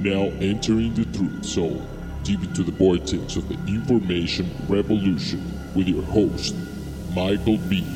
now entering the truth zone, deep into the vortex of the information revolution with your host, Michael B.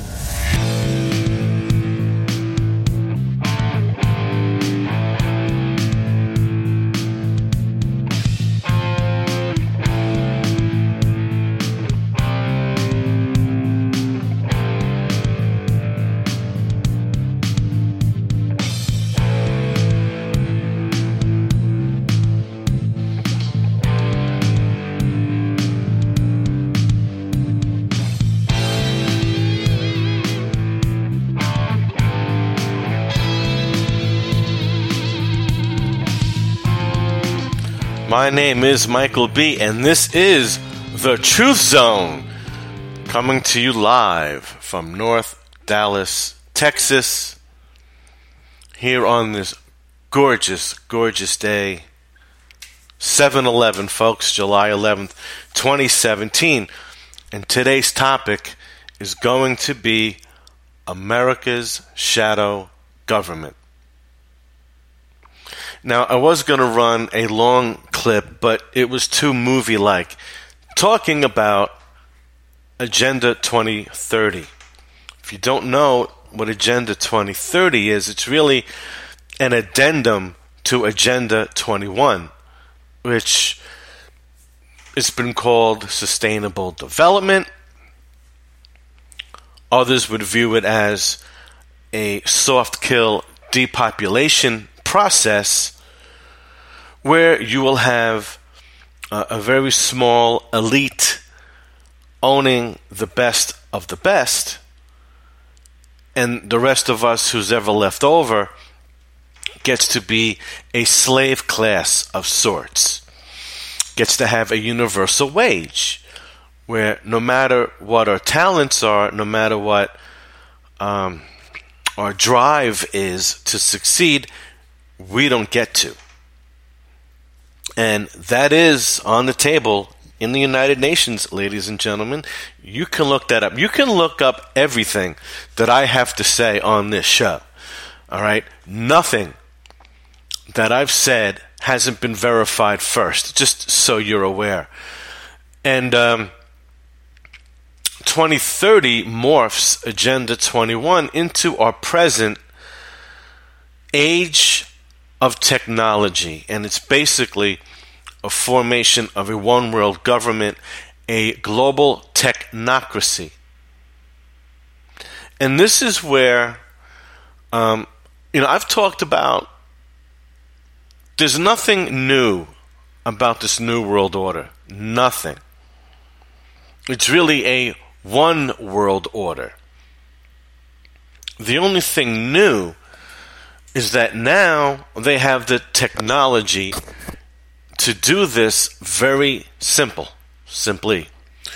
My name is Michael B., and this is The Truth Zone, coming to you live from North Dallas, Texas, here on this gorgeous, gorgeous day, 7/11, folks, July 11th, 2017. And today's topic is going to be America's shadow government. Now, I was going to run a long clip, but it was too movie-like, talking about Agenda 2030. If you don't know what Agenda 2030 is, it's really an addendum to Agenda 21, which has been called Sustainable Development. Others would view it as a soft-kill depopulation process where you will have a very small elite owning the best of the best, and the rest of us who's ever left over gets to be a slave class of sorts, gets to have a universal wage, where no matter what our talents are, no matter what our drive is to succeed, we don't get to. And that is on the table in the United Nations, ladies and gentlemen. You can look that up. You can look up everything that I have to say on this show. All right? Nothing that I've said hasn't been verified first, just so you're aware. And 2030 morphs Agenda 21 into our present age of technology, and it's basically a formation of a one-world government, a global technocracy. And this is where, I've talked about, there's nothing new about this new world order. Nothing. It's really a one world order. The only thing new is that now they have the technology to do this very simply.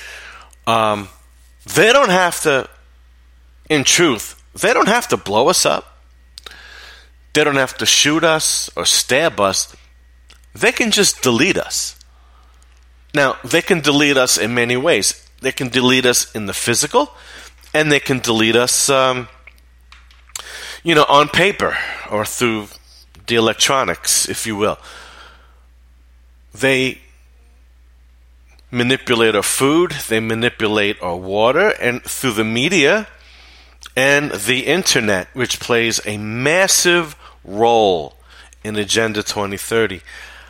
They don't have to, in truth, they don't have to blow us up. They don't have to shoot us or stab us. They can just delete us. Now, they can delete us in many ways. They can delete us in the physical, and they can delete us on paper or through the electronics, if you will. They manipulate our food, they manipulate our water, and through the media and the internet, which plays a massive role in Agenda 2030.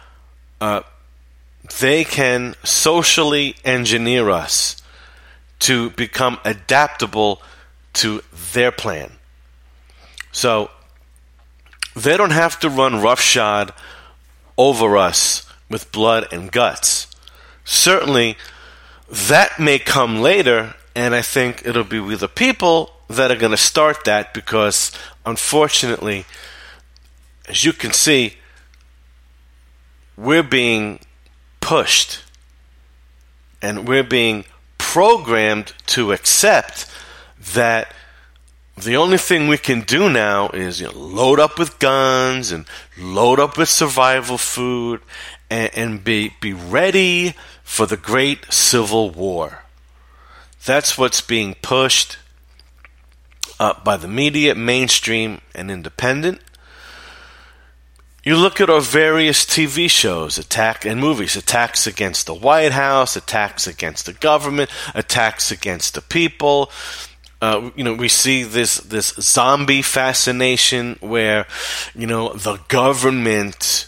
They can socially engineer us to become adaptable to their plan. So they don't have to run roughshod over us with blood and guts. Certainly, that may come later, and I think it'll be with the people that are going to start that, because unfortunately, as you can see, we're being pushed and we're being programmed to accept that the only thing we can do now is load up with guns and load up with survival food and be ready for the great civil war. That's what's being pushed by the media, mainstream and independent. You look at our various TV shows, and movies, attacks against the White House, attacks against the government, attacks against the people. We see this zombie fascination where, the government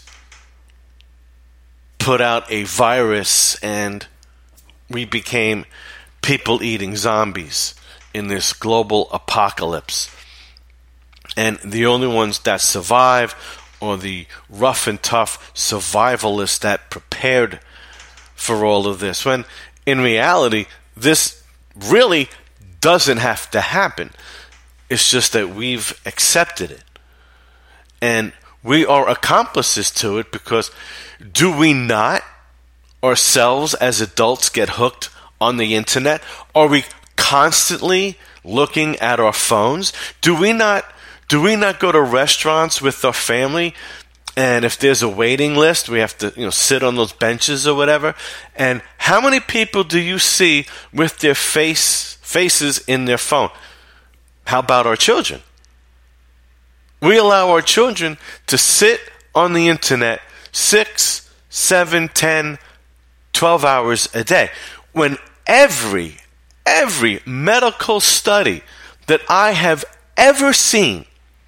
put out a virus and we became people-eating zombies in this global apocalypse. And the only ones that survive are the rough and tough survivalists that prepared for all of this. When in reality, this really doesn't have to happen. It's just that we've accepted it. And we are accomplices to it because do we not ourselves as adults get hooked on the internet? Are we constantly looking at our phones? Do we not go to restaurants with our family, and if there's a waiting list, we have to sit on those benches or whatever? And how many people do you see with their faces in their phone? How about our children? We allow our children to sit on the internet 6, 7, 10, 12 hours a day, when every medical study that I have ever seen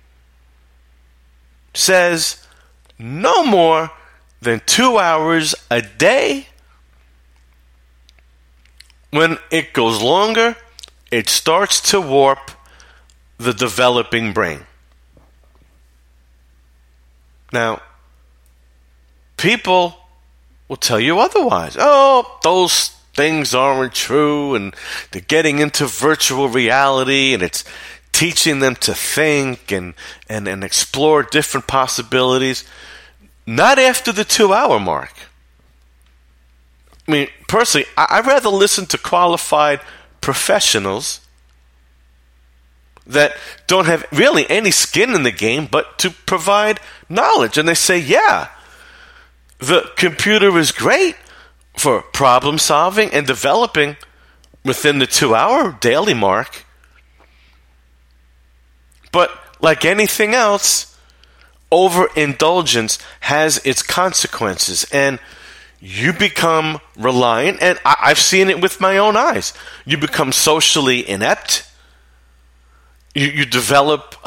says no more than 2 hours a day. When it goes longer, it starts to warp the developing brain. Now, people will tell you otherwise. Oh, those things aren't true, and they're getting into virtual reality, and it's teaching them to think and explore different possibilities. Not after the 2-hour mark. I mean, personally, I'd rather listen to qualified professionals that don't have really any skin in the game, but to provide knowledge. And they say, yeah, the computer is great for problem solving and developing within the 2-hour daily mark. But like anything else, overindulgence has its consequences, and you become reliant, and I've seen it with my own eyes. You become socially inept. You develop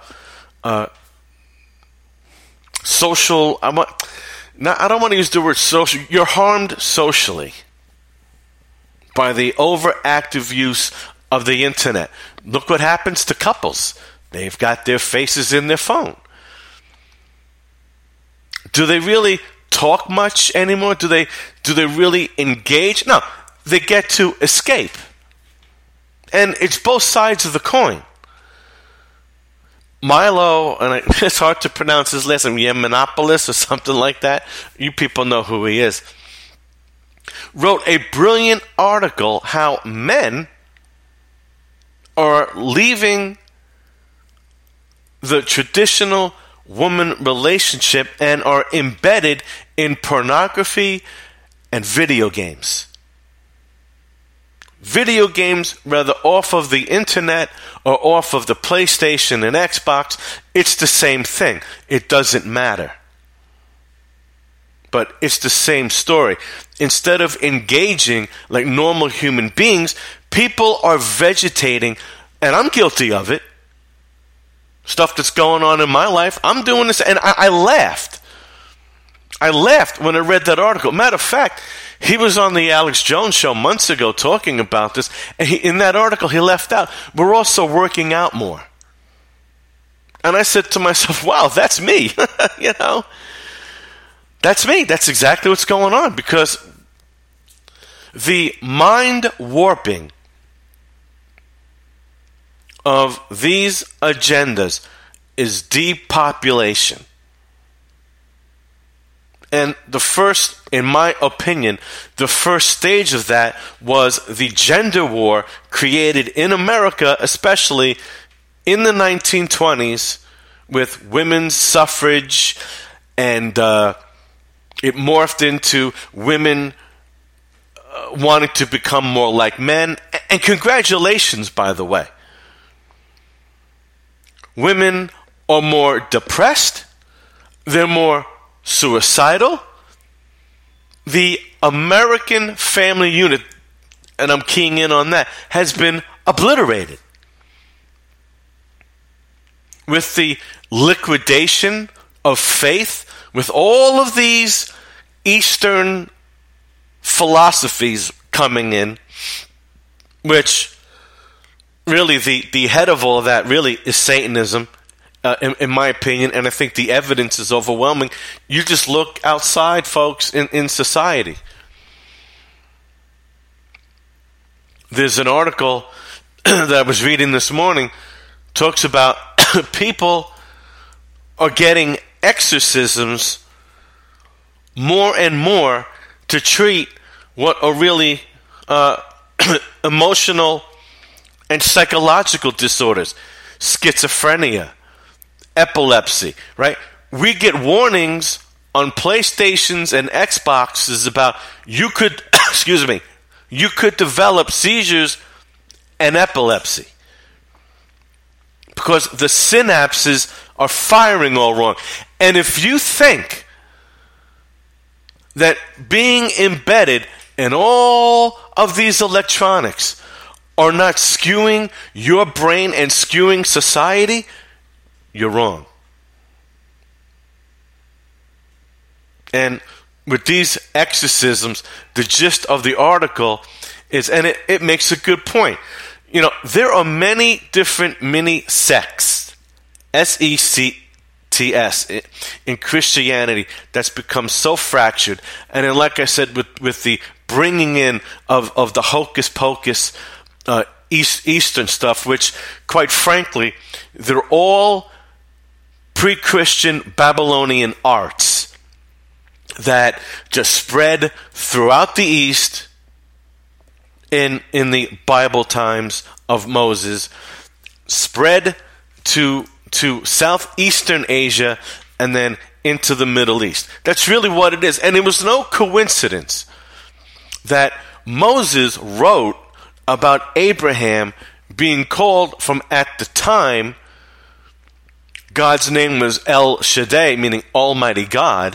social. I don't want to use the word social. You're harmed socially by the overactive use of the internet. Look what happens to couples. They've got their faces in their phone. Do they really talk much anymore? Do they really engage? No, they get to escape. And it's both sides of the coin. Milo, and it's hard to pronounce his last name, Yiannopoulos or something like that. You people know who he is. Wrote a brilliant article how men are leaving the traditional woman relationship and are embedded in pornography and video games. Video games, whether off of the internet or off of the PlayStation and Xbox, it's the same thing. It doesn't matter. But it's the same story. Instead of engaging like normal human beings, people are vegetating, and I'm guilty of it. Stuff that's going on in my life, I'm doing this, and I laughed. I laughed when I read that article. Matter of fact, he was on the Alex Jones show months ago talking about this, and in that article he left out, we're also working out more. And I said to myself, wow, that's me. That's me. That's exactly what's going on, because the mind warping of these agendas is depopulation. And in my opinion, the first stage of that was the gender war created in America, especially in the 1920s, with women's suffrage, and it morphed into women wanting to become more like men. And congratulations, by the way. Women are more depressed. they're more suicidal. The American family unit, and I'm keying in on that, has been obliterated. With the liquidation of faith, with all of these Eastern philosophies coming in, which really the head of all of that really is Satanism, in my opinion, and I think the evidence is overwhelming. You just look outside, folks, in society. There's an article that I was reading this morning, talks about people are getting exorcisms more and more to treat what are really emotional and psychological disorders, schizophrenia, epilepsy, right? We get warnings on PlayStations and Xboxes about you could, you could develop seizures and epilepsy because the synapses are firing all wrong. And if you think that being embedded in all of these electronics are not skewing your brain and skewing society, you're wrong. And with these exorcisms, the gist of the article is, and it makes a good point, you know, there are many different mini sects, S-E-C-T-S, in Christianity that's become so fractured. And then, like I said, with the bringing in of the hocus pocus Eastern stuff, which, quite frankly, they're all pre-Christian Babylonian arts that just spread throughout the East in the Bible times of Moses, spread to southeastern Asia, and then into the Middle East. That's really what it is. And it was no coincidence that Moses wrote about Abraham being called from, at the time, God's name was El Shaddai, meaning Almighty God,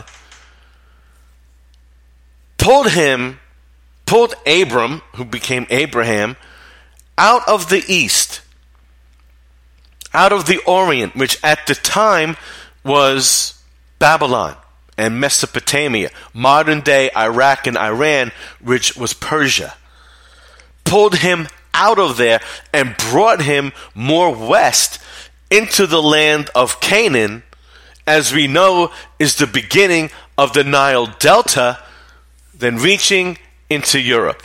pulled Abram, who became Abraham, out of the East, out of the Orient, which at the time was Babylon and Mesopotamia, modern-day Iraq and Iran, which was Persia. Pulled him out of there and brought him more west into the land of Canaan, as we know is the beginning of the Nile Delta, then reaching into Europe.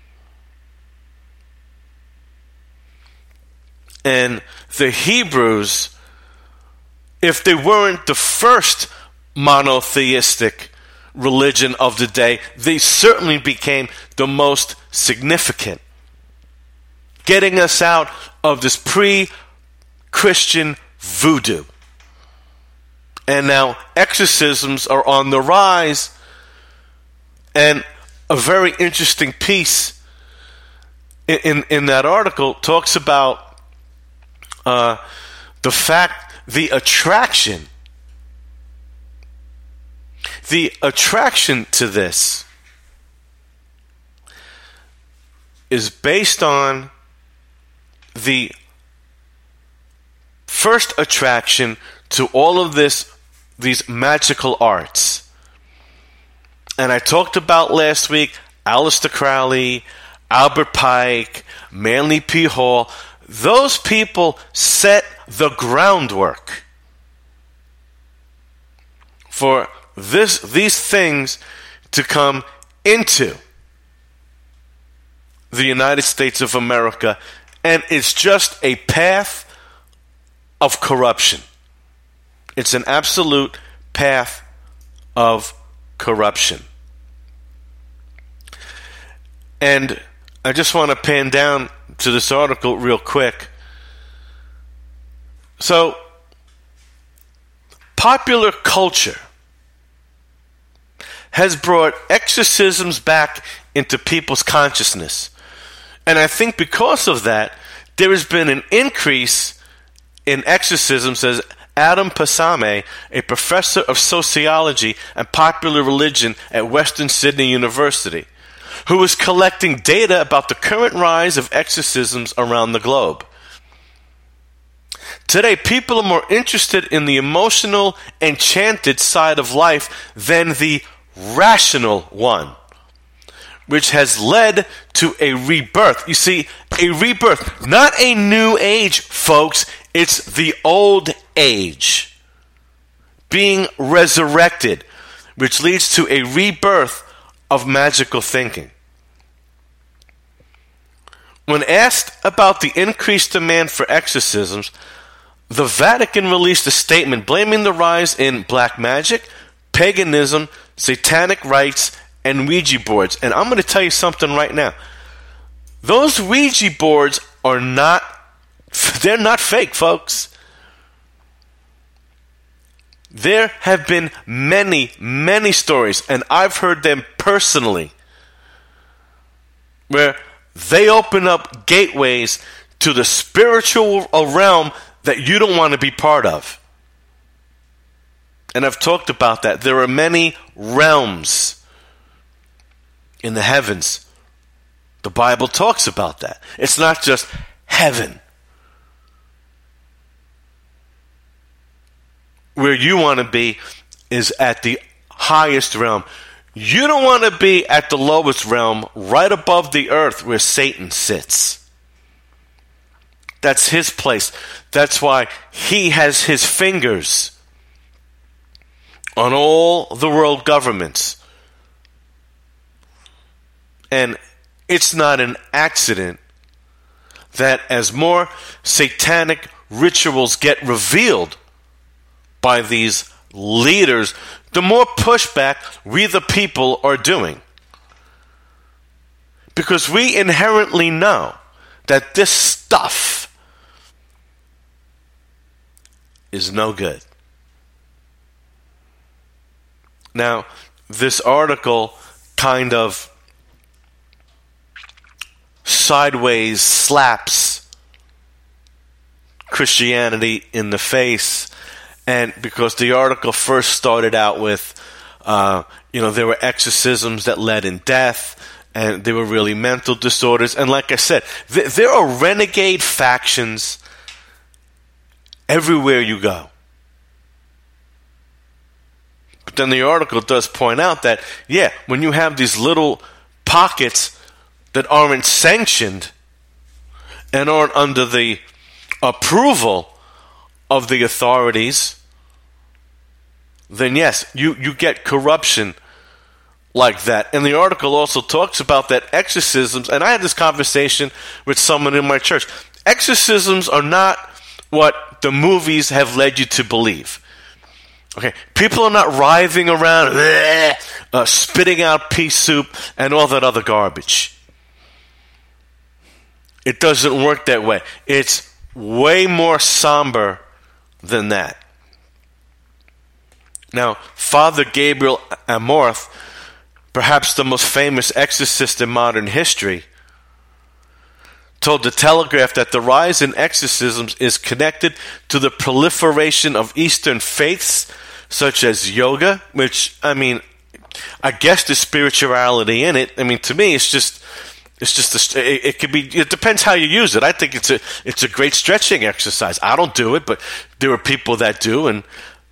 And the Hebrews, if they weren't the first monotheistic religion of the day, they certainly became the most significant, getting us out of this pre-Christian voodoo. And now exorcisms are on the rise. And a very interesting piece in that article talks about the attraction to this is based on the first attraction to all of these magical arts. And I talked about last week Aleister Crowley, Albert Pike, Manly P. Hall. Those people set the groundwork for these things to come into the United States of America, and it's just a path of corruption. It's an absolute path of corruption. And I just want to pan down to this article real quick. So, popular culture has brought exorcisms back into people's consciousness. And I think because of that, there has been an increase in exorcisms Adam Pasame, a professor of sociology and popular religion at Western Sydney University, who was collecting data about the current rise of exorcisms around the globe. Today, people are more interested in the emotional, enchanted side of life than the rational one, which has led to a rebirth. You see, a rebirth, not a new age, folks. It's the old age being resurrected, which leads to a rebirth of magical thinking. When asked about the increased demand for exorcisms, the Vatican released a statement blaming the rise in black magic, paganism, satanic rites, and Ouija boards. And I'm going to tell you something right now. Those Ouija boards are they're not fake, folks. There have been many, many stories, and I've heard them personally, where they open up gateways to the spiritual realm that you don't want to be part of. And I've talked about that. There are many realms in the heavens. The Bible talks about that. It's not just heaven. Where you want to be is at the highest realm. You don't want to be at the lowest realm, right above the earth where Satan sits. That's his place. That's why he has his fingers on all the world governments. And it's not an accident that as more satanic rituals get revealed by these leaders, the more pushback we the people are doing. Because we inherently know that this stuff is no good. Now, this article kind of sideways slaps Christianity in the face, and because the article first started out with, there were exorcisms that led in death, and they were really mental disorders, and like I said, there are renegade factions everywhere you go. But then the article does point out that, when you have these little pockets that aren't sanctioned and aren't under the approval of the authorities, then yes, you get corruption like that. And the article also talks about that exorcisms, and I had this conversation with someone in my church. Exorcisms are not what the movies have led you to believe. Okay, people are not writhing around, spitting out pea soup and all that other garbage. It doesn't work that way. It's way more somber than that. Now, Father Gabriel Amorth, perhaps the most famous exorcist in modern history, told the Telegraph that the rise in exorcisms is connected to the proliferation of Eastern faiths, such as yoga, which, I guess there's spirituality in it. To me, it could be. It depends how you use it. I think it's a great stretching exercise. I don't do it, but there are people that do, and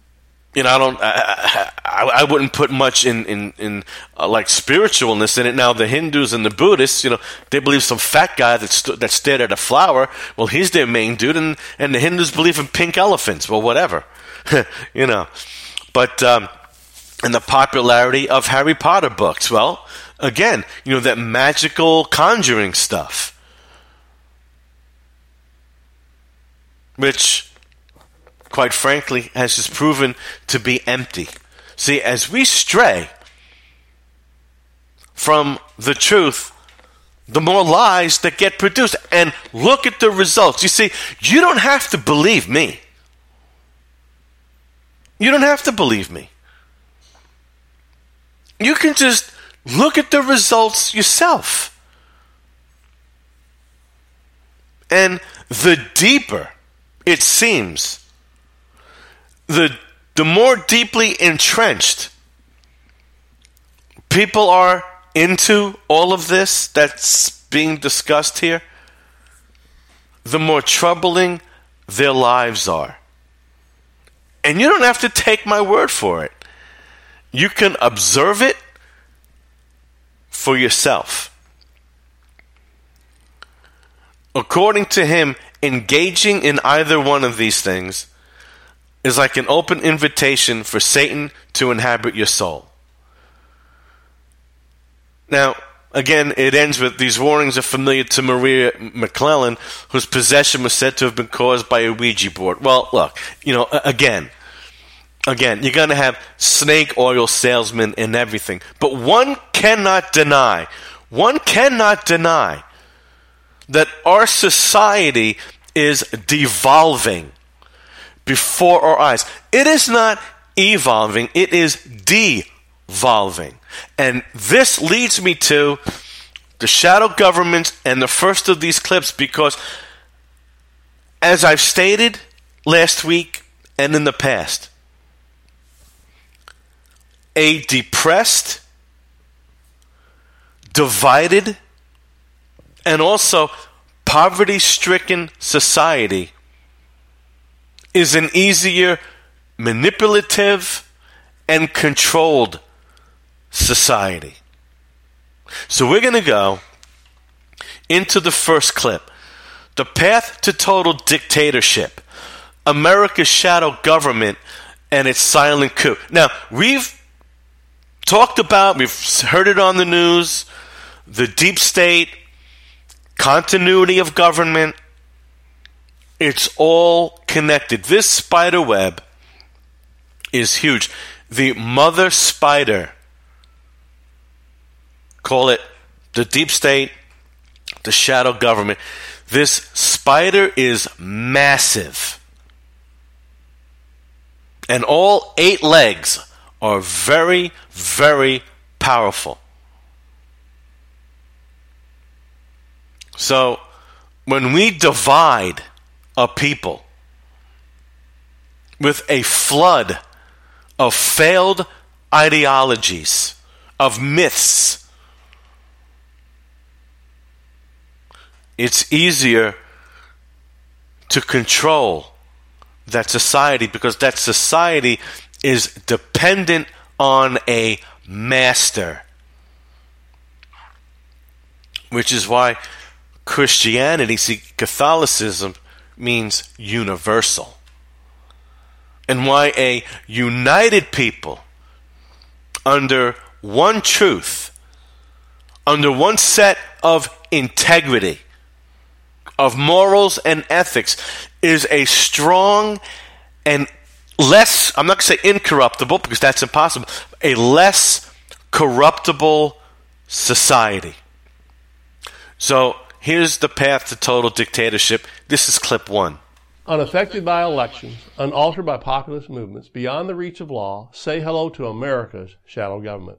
I wouldn't put much in like spiritualness in it. Now the Hindus and the Buddhists, they believe some fat guy that stared at a flower. Well, he's their main dude, and the Hindus believe in pink elephants. Well, whatever, But and the popularity of Harry Potter books. Well, again, that magical conjuring stuff, which, quite frankly, has just proven to be empty. See, as we stray from the truth, the more lies that get produced. And look at the results. You see, you don't have to believe me. You don't have to believe me. You can just look at the results yourself. And the deeper it seems the more deeply entrenched people are into all of this that's being discussed here, the more troubling their lives are. And you don't have to take my word for it. You can observe it for yourself. According to him, engaging in either one of these things is like an open invitation for Satan to inhabit your soul. Now, again, it ends with these warnings are familiar to Maria McClellan, whose possession was said to have been caused by a Ouija board. Well, look, again, you're going to have snake oil salesmen and everything. But one cannot deny that our society is devolving before our eyes. It is not evolving, it is devolving. And this leads me to the shadow government and the first of these clips, because as I've stated last week and in the past, a depressed, divided, and also poverty-stricken society is an easier manipulative and controlled society. So we're going to go into the first clip. The path to total dictatorship. America's shadow government and its silent coup. Now, we've talked about, we've heard it on the news, the deep state, continuity of government. It's all connected. This spider web is huge. The mother spider, call it the deep state, the shadow government. This spider is massive. And all 8 legs are very, very powerful. So, when we divide a people with a flood of failed ideologies, of myths, it's easier to control that society, because that society is dependent on a master. Which is why Christianity, Catholicism means universal. And why a united people under one truth, under one set of integrity, of morals and ethics, is a strong and less, I'm not going to say incorruptible because that's impossible, a less corruptible society. So here's the path to total dictatorship. This is clip 1. Unaffected by elections, unaltered by populist movements, beyond the reach of law, say hello to America's shadow government.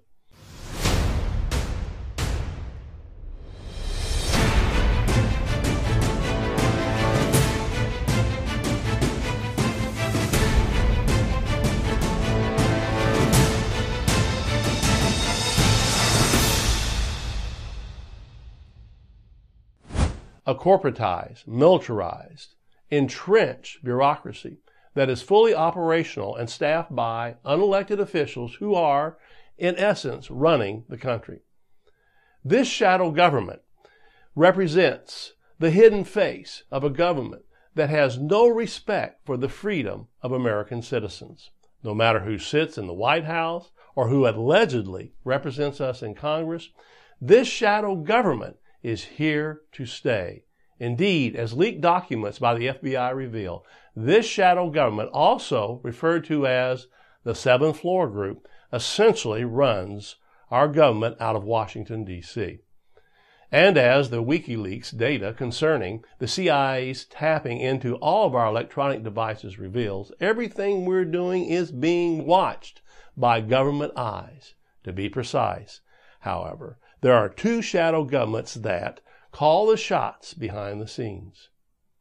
A corporatized, militarized, entrenched bureaucracy that is fully operational and staffed by unelected officials who are, in essence, running the country. This shadow government represents the hidden face of a government that has no respect for the freedom of American citizens. No matter who sits in the White House or who allegedly represents us in Congress, this shadow government is here to stay. Indeed, as leaked documents by the FBI reveal, this shadow government, also referred to as the Seventh Floor Group, essentially runs our government out of Washington, D.C. And as the WikiLeaks data concerning the CIA's tapping into all of our electronic devices reveals, everything we're doing is being watched by government eyes. To be precise, however, there are 2 shadow governments that call the shots behind the scenes.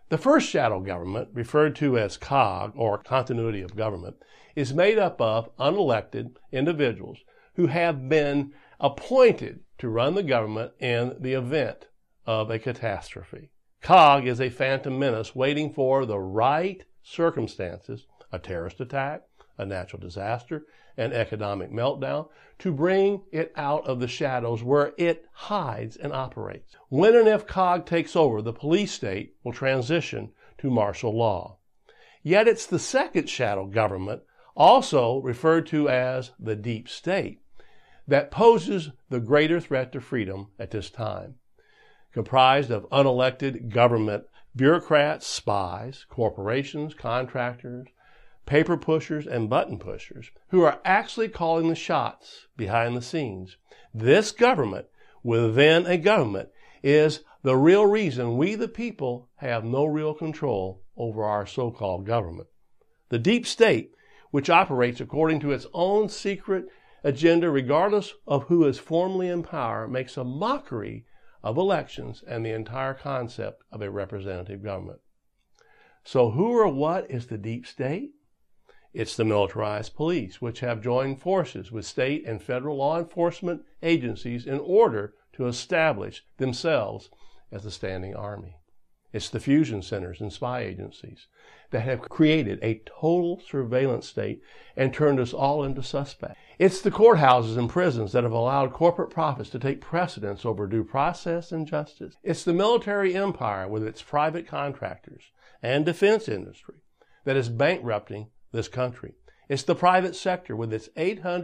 The first shadow government, referred to as COG, or continuity of government, is made up of unelected individuals who have been appointed to run the government in the event of a catastrophe. COG is a phantom menace waiting for the right circumstances, a terrorist attack, a natural disaster, an economic meltdown, to bring it out of the shadows where it hides and operates. When and if COG takes over, the police state will transition to martial law. Yet it's the second shadow government, also referred to as the deep state, that poses the greater threat to freedom at this time. Comprised of unelected government bureaucrats, spies, corporations, contractors, paper pushers, and button pushers who are actually calling the shots behind the scenes. This government within a government is the real reason we, the people, have no real control over our so-called government. The deep state, which operates according to its own secret agenda regardless of who is formally in power, makes a mockery of elections and the entire concept of a representative government. So who or what is the deep state? It's the militarized police, which have joined forces with state and federal law enforcement agencies in order to establish themselves as a standing army. It's the fusion centers and spy agencies that have created a total surveillance state and turned us all into suspects. It's the courthouses and prisons that have allowed corporate profits to take precedence over due process and justice. It's the military empire with its private contractors and defense industry that is bankrupting this country. It's the private sector with its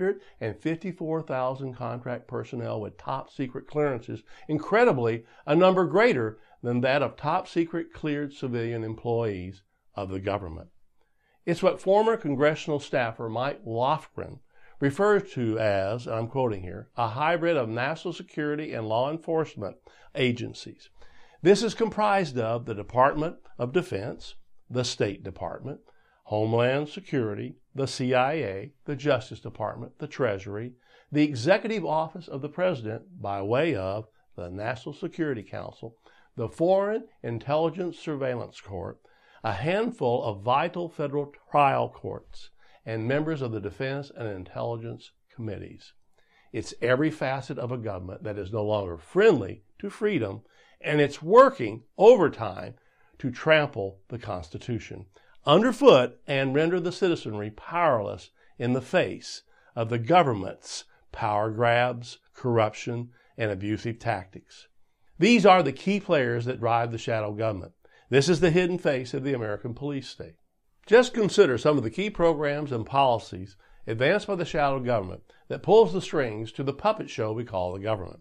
854,000 contract personnel with top secret clearances, incredibly a number greater than that of top secret cleared civilian employees of the government. It's what former congressional staffer Mike Lofgren refers to as, and I'm quoting here, a hybrid of national security and law enforcement agencies. This is comprised of the Department of Defense, the State Department, Homeland Security, the CIA, the Justice Department, the Treasury, the Executive Office of the President by way of the National Security Council, the Foreign Intelligence Surveillance Court, a handful of vital federal trial courts, and members of the Defense and Intelligence Committees. It's every facet of a government that is no longer friendly to freedom, and it's working overtime to trample the Constitution underfoot and render the citizenry powerless in the face of the government's power grabs, corruption, and abusive tactics. These are the key players that drive the shadow government. This is the hidden face of the American police state. Just consider some of the key programs and policies advanced by the shadow government that pulls the strings to the puppet show we call the government.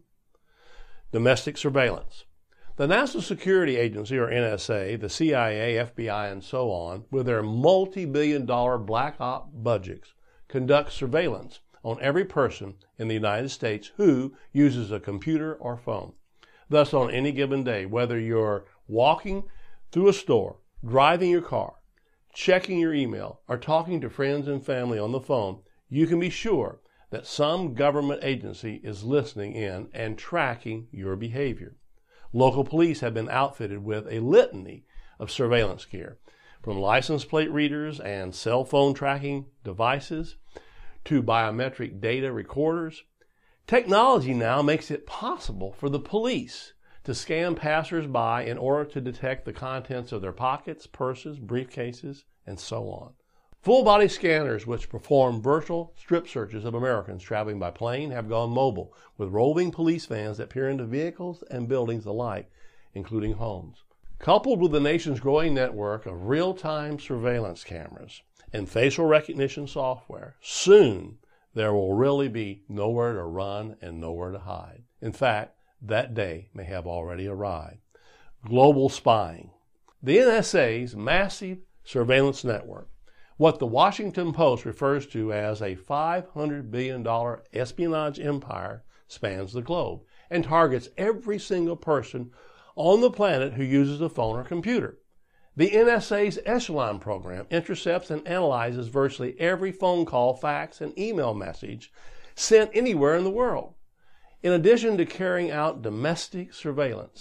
Domestic surveillance. The National Security Agency, or NSA, the CIA, FBI, and so on, with their multi-billion-dollar black op budgets, conduct surveillance on every person in the United States who uses a computer or phone. Thus, on any given day, whether you're walking through a store, driving your car, checking your email, or talking to friends and family on the phone, you can be sure that some government agency is listening in and tracking your behavior. Local police have been outfitted with a litany of surveillance gear, from license plate readers and cell phone tracking devices to biometric data recorders. Technology now makes it possible for the police to scan passers-by in order to detect the contents of their pockets, purses, briefcases, and so on. Full-body scanners which perform virtual strip searches of Americans traveling by plane have gone mobile, with roving police vans that peer into vehicles and buildings alike, including homes. Coupled with the nation's growing network of real-time surveillance cameras and facial recognition software, soon there will really be nowhere to run and nowhere to hide. In fact, that day may have already arrived. Global spying. The NSA's massive surveillance network, what the Washington Post refers to as a $500 billion espionage empire, spans the globe and targets every single person on the planet who uses a phone or computer. The NSA's Echelon program intercepts and analyzes virtually every phone call, fax, and email message sent anywhere in the world. In addition to carrying out domestic surveillance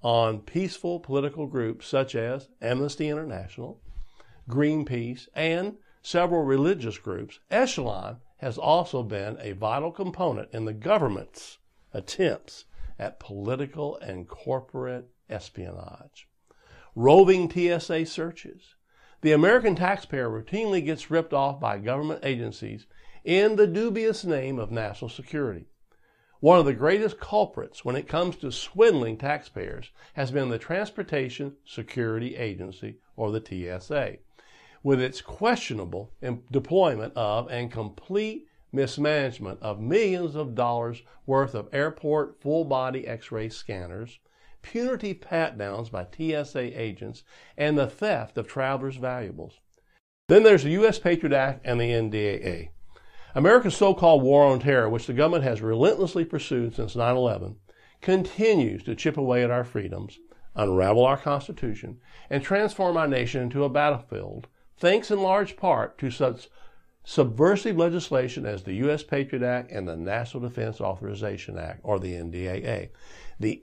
on peaceful political groups such as Amnesty International, Greenpeace, and several religious groups, Echelon has also been a vital component in the government's attempts at political and corporate espionage. Roving TSA searches. The American taxpayer routinely gets ripped off by government agencies in the dubious name of national security. One of the greatest culprits when it comes to swindling taxpayers has been the Transportation Security Agency, or the TSA, with its questionable deployment of and complete mismanagement of millions of dollars worth of airport full-body X-ray scanners, punitive pat-downs by TSA agents, and the theft of travelers' valuables. Then there's the U.S. Patriot Act and the NDAA. America's so-called war on terror, which the government has relentlessly pursued since 9/11, continues to chip away at our freedoms, unravel our Constitution, and transform our nation into a battlefield, thanks in large part to such subversive legislation as the U.S. Patriot Act and the National Defense Authorization Act, or the NDAA. The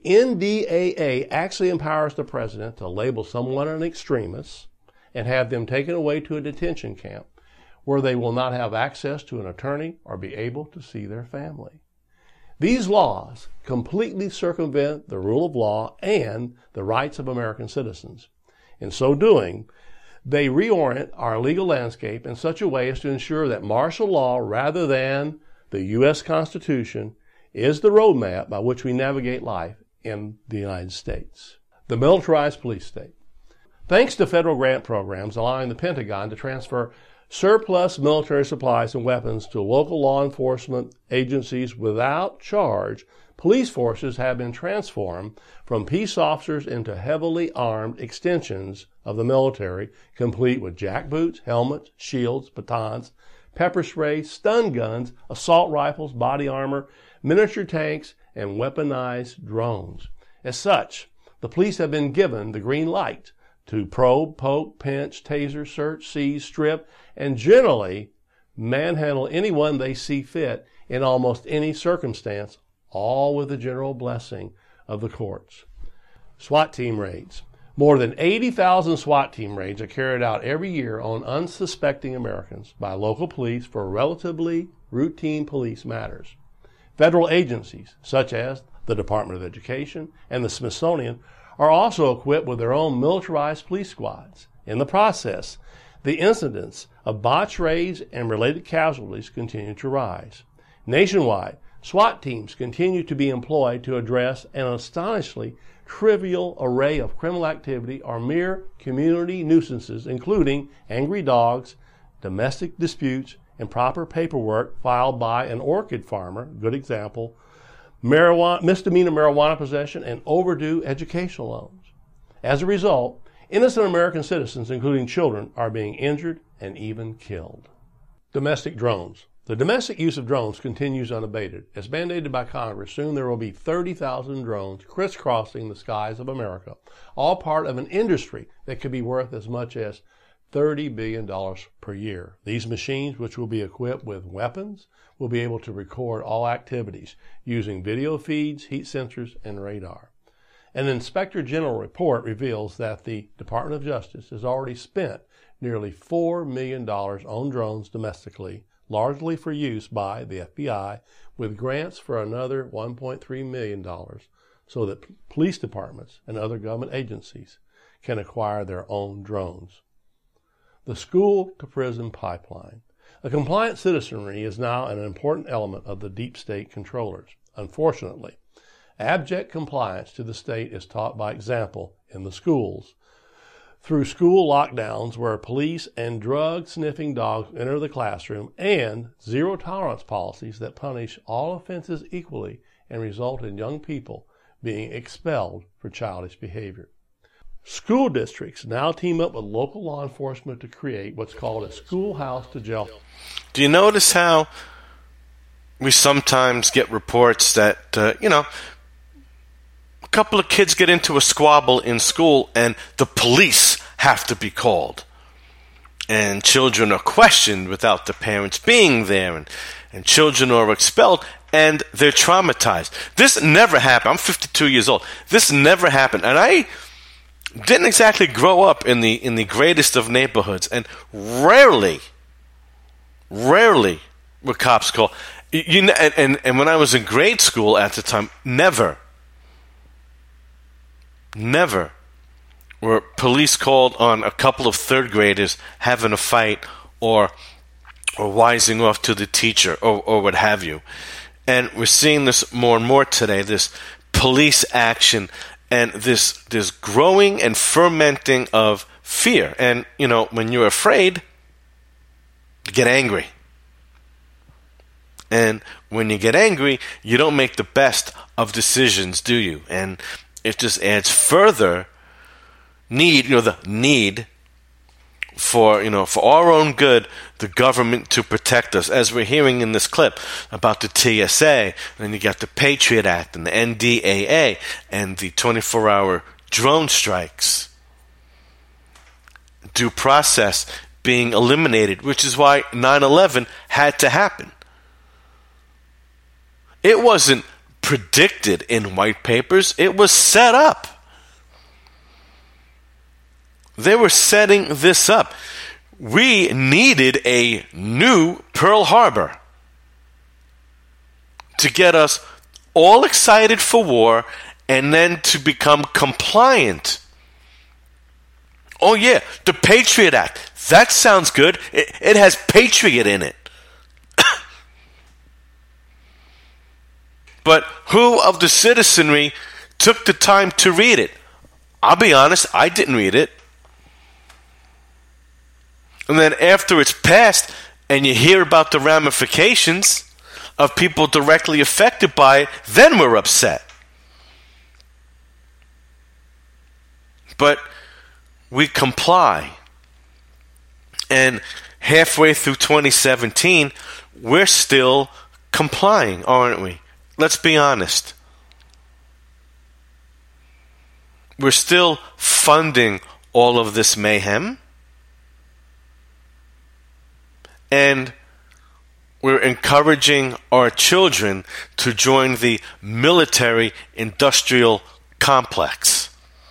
NDAA actually empowers the president to label someone an extremist and have them taken away to a detention camp where they will not have access to an attorney or be able to see their family. These laws completely circumvent the rule of law and the rights of American citizens. In so doing, they reorient our legal landscape in such a way as to ensure that martial law, rather than the U.S. Constitution, is the roadmap by which we navigate life in the United States. The militarized police state. Thanks to federal grant programs allowing the Pentagon to transfer surplus military supplies and weapons to local law enforcement agencies without charge, police forces have been transformed from peace officers into heavily armed extensions of the military, complete with jackboots, helmets, shields, batons, pepper spray, stun guns, assault rifles, body armor, miniature tanks, and weaponized drones. As such, the police have been given the green light to probe, poke, pinch, taser, search, seize, strip, and generally manhandle anyone they see fit in almost any circumstance, all with the general blessing of the courts. SWAT team raids. More than 80,000 SWAT team raids are carried out every year on unsuspecting Americans by local police for relatively routine police matters. Federal agencies, such as the Department of Education and the Smithsonian, are also equipped with their own militarized police squads. In the process, the incidence of botched raids and related casualties continue to rise. Nationwide, SWAT teams continue to be employed to address an astonishingly trivial array of criminal activity or mere community nuisances, including angry dogs, domestic disputes, improper paperwork filed by an orchid farmer, good example, misdemeanor marijuana possession, and overdue educational loans. As a result, innocent American citizens, including children, are being injured and even killed. Domestic drones. The domestic use of drones continues unabated. As mandated by Congress, soon there will be 30,000 drones crisscrossing the skies of America, all part of an industry that could be worth as much as $30 billion per year. These machines, which will be equipped with weapons, will be able to record all activities using video feeds, heat sensors, and radar. An Inspector General report reveals that the Department of Justice has already spent nearly $4 million on drones domestically, largely for use by the FBI, with grants for another $1.3 million so that police departments and other government agencies can acquire their own drones. The school-to-prison pipeline. A compliant citizenry is now an important element of the deep state controllers. Unfortunately, abject compliance to the state is taught by example in the schools, through school lockdowns where police and drug-sniffing dogs enter the classroom, and zero-tolerance policies that punish all offenses equally and result in young people being expelled for childish behavior. School districts now team up with local law enforcement to create what's called a schoolhouse to jail. Do you notice how we sometimes get reports that, a couple of kids get into a squabble in school and the police have to be called? And children are questioned without the parents being there, and children are expelled. and they're traumatized. This never happened. I'm 52 years old. This never happened. And I didn't exactly grow up in the greatest of neighborhoods, and rarely were cops called. And when I was in grade school at the time, never were police called on a couple of third graders having a fight or wising off to the teacher or what have you. And we're seeing this more and more today, this police action and this growing and fermenting of fear. And, when you're afraid, you get angry. And when you get angry, you don't make the best of decisions, do you? And it just adds further the need for our own good, the government to protect us, as we're hearing in this clip about the TSA, and you got the Patriot Act and the NDAA and the 24-hour drone strikes. Due process being eliminated, which is why 9/11 had to happen. It wasn't predicted in white papers. It was set up. They were setting this up. We needed a new Pearl Harbor to get us all excited for war and then to become compliant. Oh yeah, the Patriot Act. That sounds good. It has Patriot in it. But who of the citizenry took the time to read it? I'll be honest, I didn't read it. And then after it's passed and you hear about the ramifications of people directly affected by it, then we're upset. But we comply. And halfway through 2017, we're still complying, aren't we? Let's be honest. We're still funding all of this mayhem. And we're encouraging our children to join the military-industrial complex.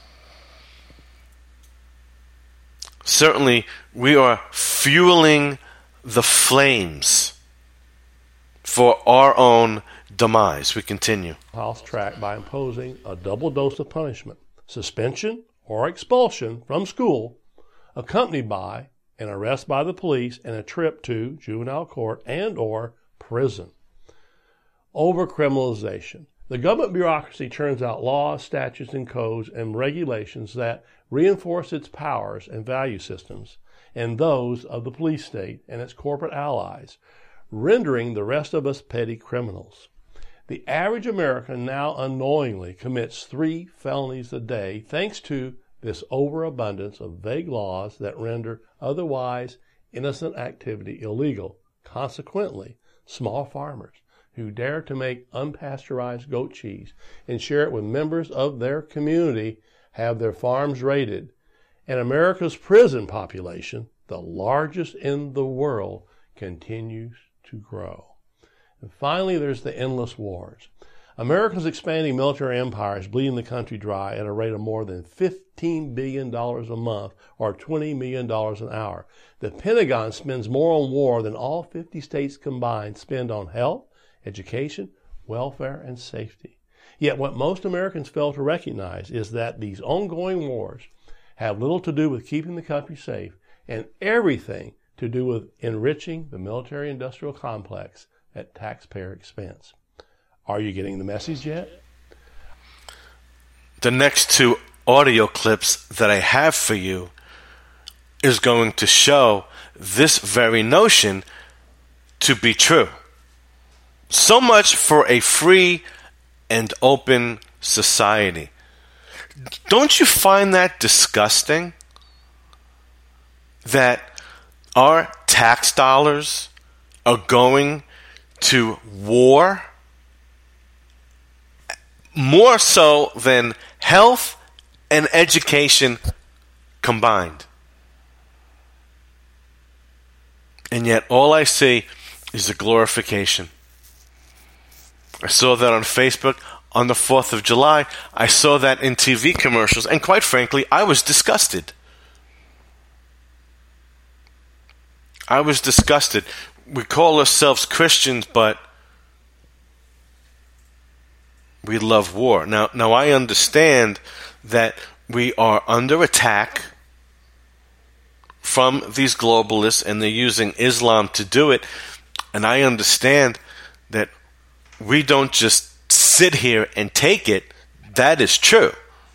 Certainly, we are fueling the flames for our own demise. We continue. House track by imposing a double dose of punishment, suspension or expulsion from school, accompanied by an arrest by the police and a trip to juvenile court and or prison. Overcriminalization. The government bureaucracy turns out laws, statutes, and codes and regulations that reinforce its powers and value systems and those of the police state and its corporate allies, rendering the rest of us petty criminals. The average American now unknowingly commits 3 felonies a day thanks to this overabundance of vague laws that render otherwise innocent activity illegal. Consequently, small farmers who dare to make unpasteurized goat cheese and share it with members of their community have their farms raided. And America's prison population, the largest in the world, continues to grow. And finally, there's the endless wars. America's expanding military empire is bleeding the country dry at a rate of more than $15 billion a month or $20 million an hour. The Pentagon spends more on war than all 50 states combined spend on health, education, welfare, and safety. Yet what most Americans fail to recognize is that these ongoing wars have little to do with keeping the country safe and everything to do with enriching the military-industrial complex at taxpayer expense. Are you getting the message yet? The next 2 audio clips that I have for you is going to show this very notion to be true. So much for a free and open society. Don't you find that disgusting? That our tax dollars are going to war more so than health and education combined. And yet all I see is the glorification. I saw that on Facebook on the 4th of July. I saw that in TV commercials, and quite frankly, I was disgusted. I was disgusted. We call ourselves Christians, but we love war. Now I understand that we are under attack from these globalists, and they're using Islam to do it. And I understand that we don't just sit here and take it. That is true.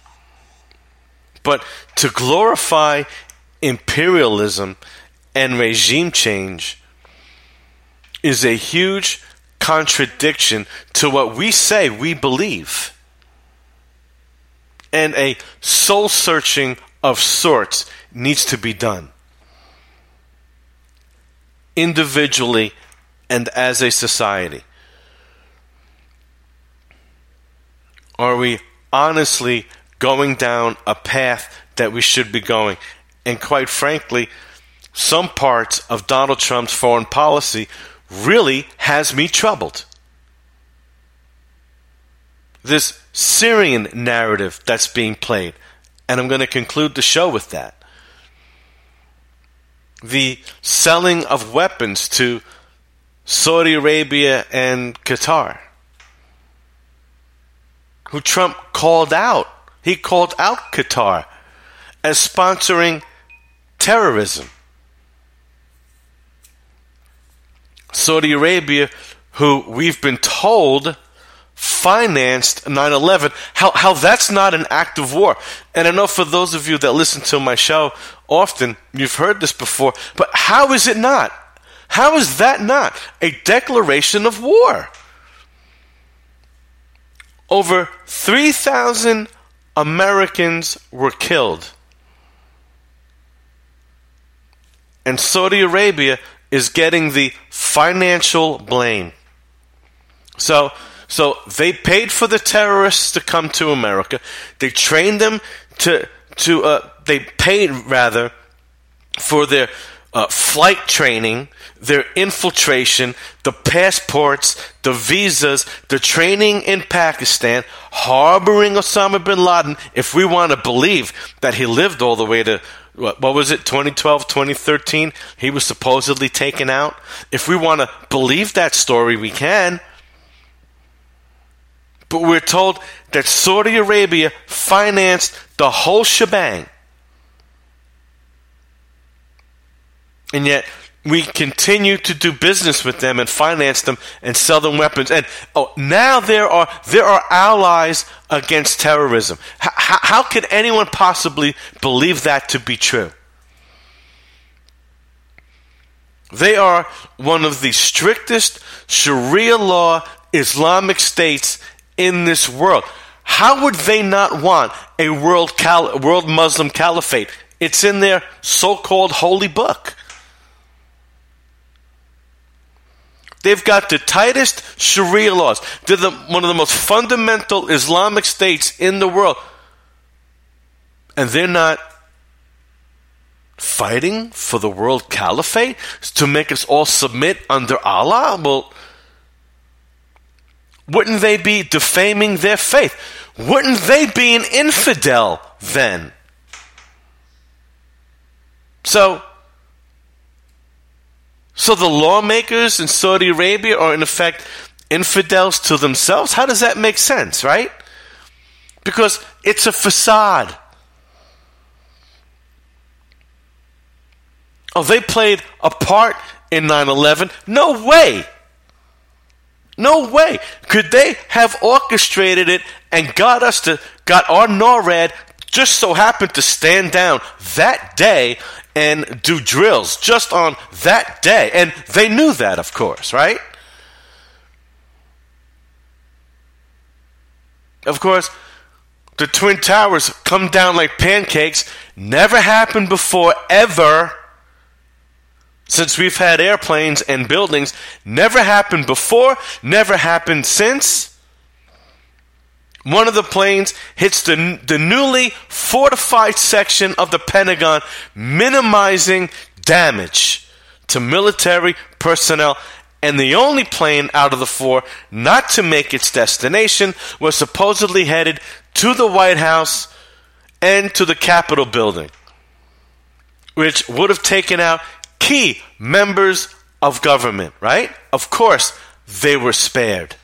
But to glorify imperialism and regime change is a huge contradiction to what we say we believe. And a soul searching of sorts needs to be done, individually and as a society. Are we honestly going down a path that we should be going? And quite frankly, some parts of Donald Trump's foreign policy really has me troubled. This Syrian narrative that's being played, and I'm going to conclude the show with that. The selling of weapons to Saudi Arabia and Qatar, who Trump called out. He called out Qatar as sponsoring terrorism. Saudi Arabia, who we've been told financed 9/11, how that's not an act of war. And I know for those of you that listen to my show often, you've heard this before, but how is it not? How is that not a declaration of war? Over 3,000 Americans were killed. And Saudi Arabia is getting the financial blame. So they paid for the terrorists to come to America. They trained them they paid rather for their flight training, their infiltration, the passports, the visas, the training in Pakistan, harboring Osama bin Laden, if we want to believe that he lived all the way to, what was it, 2012, 2013? He was supposedly taken out. If we want to believe that story, we can. But we're told that Saudi Arabia financed the whole shebang. And yet, we continue to do business with them and finance them and sell them weapons. And now there are allies against terrorism. How could anyone possibly believe that to be true? They are one of the strictest Sharia law Islamic states in this world. How would they not want a world Muslim caliphate? It's in their so-called holy book. They've got the tightest Sharia laws. They're one of the most fundamental Islamic states in the world. And they're not fighting for the world caliphate to make us all submit under Allah? Well, wouldn't they be defaming their faith? Wouldn't they be an infidel then? So the lawmakers in Saudi Arabia are in effect infidels to themselves? How does that make sense, right? Because it's a facade. They played a part in 9/11? No way. No way. Could they have orchestrated it and got our NORAD just so happened to stand down that day and do drills just on that day? And they knew that, of course, right? Of course, the Twin Towers come down like pancakes. Never happened before, ever. Since we've had airplanes and buildings, never happened before, never happened since. One of the planes hits the newly fortified section of the Pentagon, minimizing damage to military personnel and the only plane out of the 4 not to make its destination was supposedly headed to the White House and to the Capitol building, which would have taken out key members of government, right? Of course, they were spared.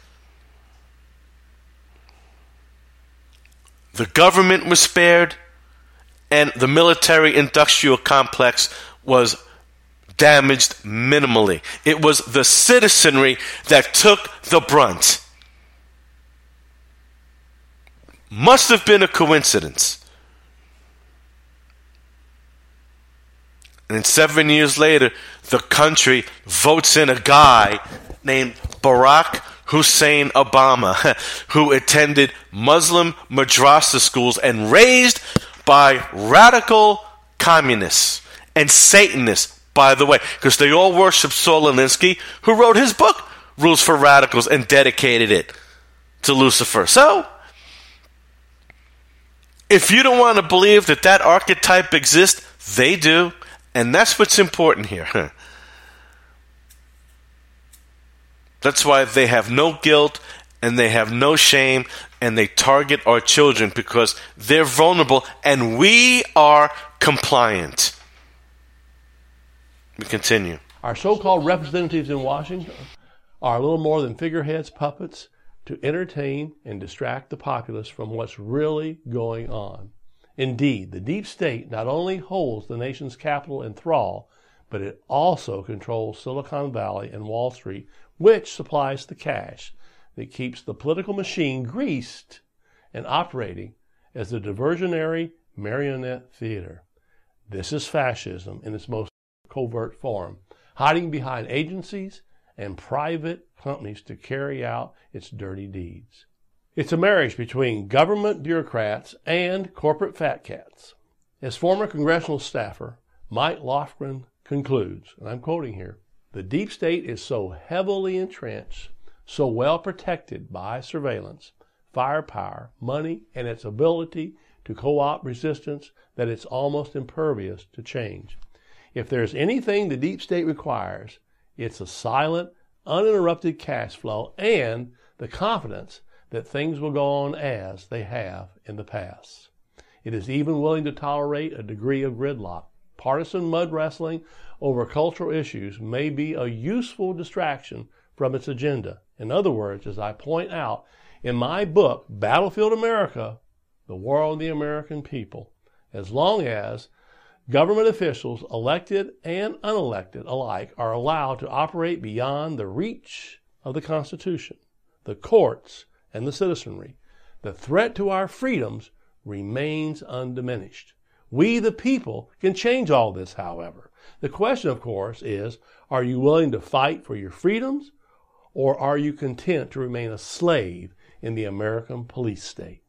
The government was spared, and the military-industrial complex was damaged minimally. It was the citizenry that took the brunt. Must have been a coincidence. And then 7 years later, the country votes in a guy named Barack Hussein Obama, who attended Muslim madrasa schools and raised by radical communists and Satanists, by the way, because they all worship Saul Alinsky, who wrote his book, Rules for Radicals, and dedicated it to Lucifer. So, if you don't want to believe that that archetype exists, they do, and that's what's important here. That's why they have no guilt and they have no shame and they target our children because they're vulnerable and we are compliant. We continue. Our so-called representatives in Washington are little more than figureheads, puppets to entertain and distract the populace from what's really going on. Indeed, the deep state not only holds the nation's capital in thrall, but it also controls Silicon Valley and Wall Street, which supplies the cash that keeps the political machine greased and operating as a diversionary marionette theater. This is fascism in its most covert form, hiding behind agencies and private companies to carry out its dirty deeds. It's a marriage between government bureaucrats and corporate fat cats. As former congressional staffer Mike Lofgren concludes, and I'm quoting here, the deep state is so heavily entrenched, so well protected by surveillance, firepower, money, and its ability to co-opt resistance that it's almost impervious to change. If there's anything the deep state requires, it's a silent, uninterrupted cash flow and the confidence that things will go on as they have in the past. It is even willing to tolerate a degree of gridlock. Partisan mud wrestling over cultural issues may be a useful distraction from its agenda. In other words, as I point out in my book, Battlefield America, The War on the American People, as long as government officials, elected and unelected alike, are allowed to operate beyond the reach of the Constitution, the courts, and the citizenry, the threat to our freedoms remains undiminished. We, the people, can change all this, however. The question, of course, is, are you willing to fight for your freedoms, or are you content to remain a slave in the American police state?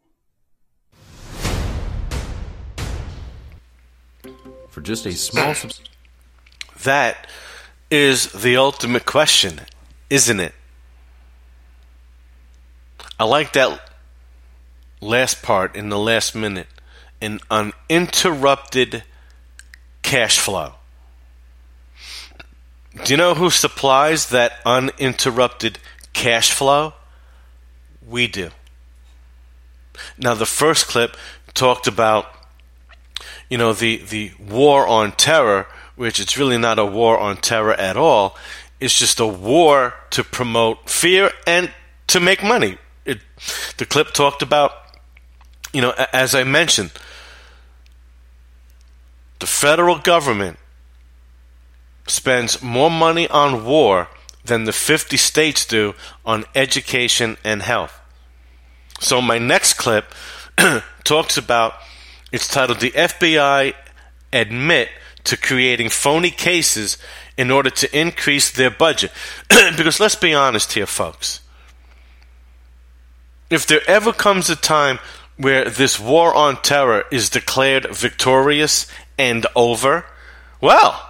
For just a small... That is the ultimate question, isn't it? I like that last part in the last minute. An uninterrupted cash flow. Do you know who supplies that uninterrupted cash flow? We do. Now, the first clip talked about, the war on terror, which it's really not a war on terror at all. It's just a war to promote fear and to make money. The clip talked about, as I mentioned, the federal government spends more money on war than the 50 states do on education and health. So my next clip talks about, it's titled, The FBI Admit to Creating Phony Cases in Order to Increase Their Budget. Because let's be honest here, folks. If there ever comes a time where this war on terror is declared victorious and over, well,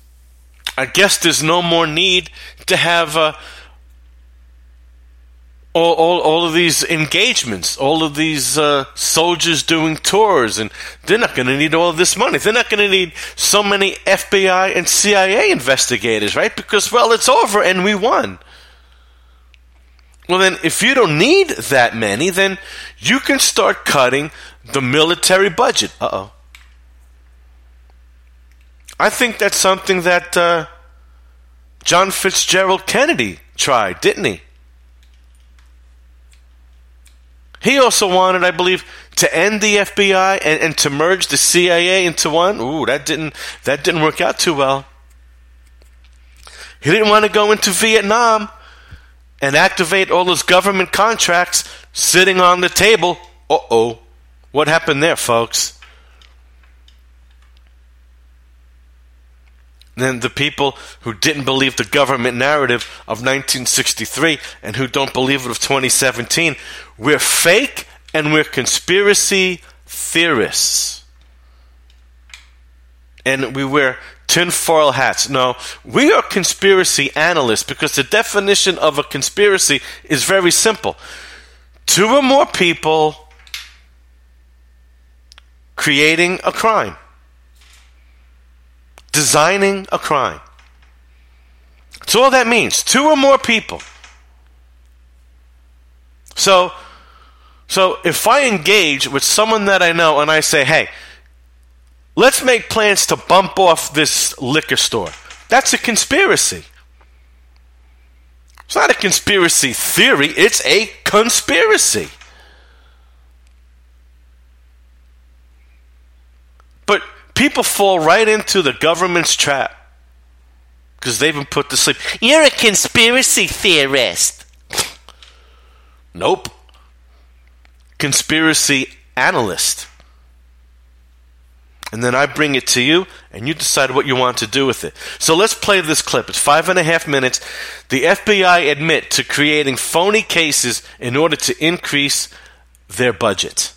I guess there's no more need to have all of these engagements, all of these soldiers doing tours, and they're not going to need all of this money. They're not going to need so many FBI and CIA investigators, right? Because, well, it's over and we won. Well, then, if you don't need that many, then you can start cutting the military budget. I think that's something that John Fitzgerald Kennedy tried, didn't he? He also wanted, I believe, to end the FBI and to merge the CIA into one. Ooh, that didn't work out too well. He didn't want to go into Vietnam and activate all those government contracts sitting on the table. What happened there, folks? Then the people who didn't believe the government narrative of 1963 and who don't believe it of 2017, we're fake and we're conspiracy theorists. And we wear tinfoil hats. No, we are conspiracy analysts, because the definition of a conspiracy is very simple. 2 or more people creating a crime. Designing a crime. That's all that means. 2 or more people. So if I engage with someone that I know and I say, hey, let's make plans to bump off this liquor store, that's a conspiracy. It's not a conspiracy theory, it's a conspiracy. But people fall right into the government's trap because they've been put to sleep. You're a conspiracy theorist. Nope. Conspiracy analyst. And then I bring it to you, and you decide what you want to do with it. So let's play this clip. It's 5.5 minutes. The FBI admit to creating phony cases in order to increase their budget.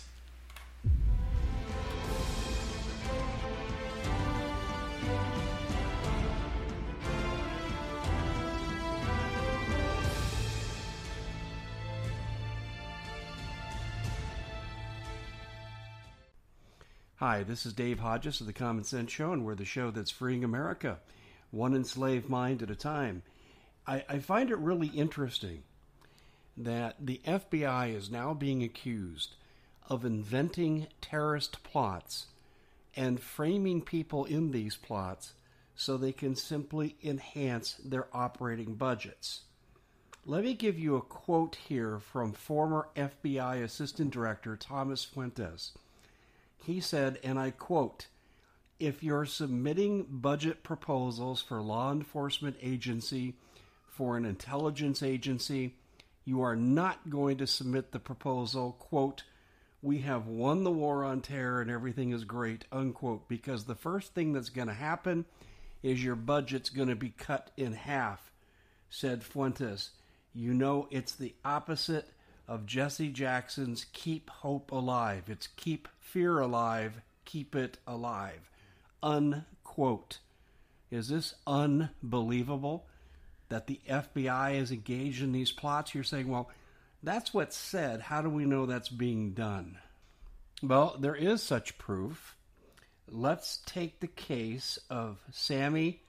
Hi, this is Dave Hodges of the Common Sense Show, and we're the show that's freeing America, one enslaved mind at a time. I find it really interesting that the FBI is now being accused of inventing terrorist plots and framing people in these plots so they can simply enhance their operating budgets. Let me give you a quote here from former FBI Assistant Director Thomas Fuentes. He said, and I quote, "If you're submitting budget proposals for law enforcement agency, for an intelligence agency, you are not going to submit the proposal, quote, we have won the war on terror and everything is great, unquote, because the first thing that's going to happen is your budget's going to be cut in half," said Fuentes. You know, it's the opposite of Jesse Jackson's Keep Hope Alive. It's keep fear alive, keep it alive, unquote. Is this unbelievable that the FBI is engaged in these plots? You're saying, well, that's what's said. How do we know that's being done? Well, there is such proof. Let's take the case of Sami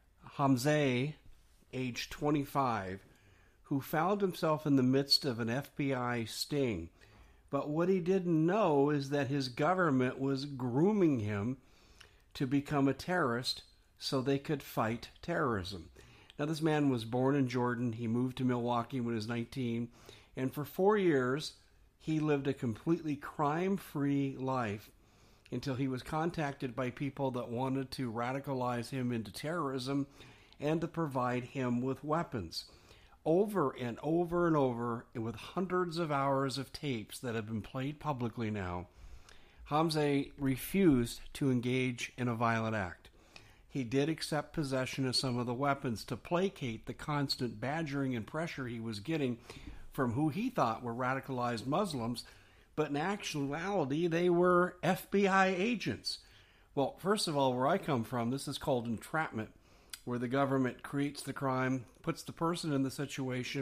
Hamzeh, age 25, who found himself in the midst of an FBI sting. But what he didn't know is that his government was grooming him to become a terrorist so they could fight terrorism. Now, this man was born in Jordan. He moved to Milwaukee when he was 19. And for 4 years, he lived a completely crime-free life until he was contacted by people that wanted to radicalize him into terrorism and to provide him with weapons. Over and over and over, and with hundreds of hours of tapes that have been played publicly now, Hamzeh refused to engage in a violent act. He did accept possession of some of the weapons to placate the constant badgering and pressure he was getting from who he thought were radicalized Muslims, but in actuality, they were FBI agents. Well, first of all, where I come from, this is called entrapment, where the government creates the crime, puts the person in the situation,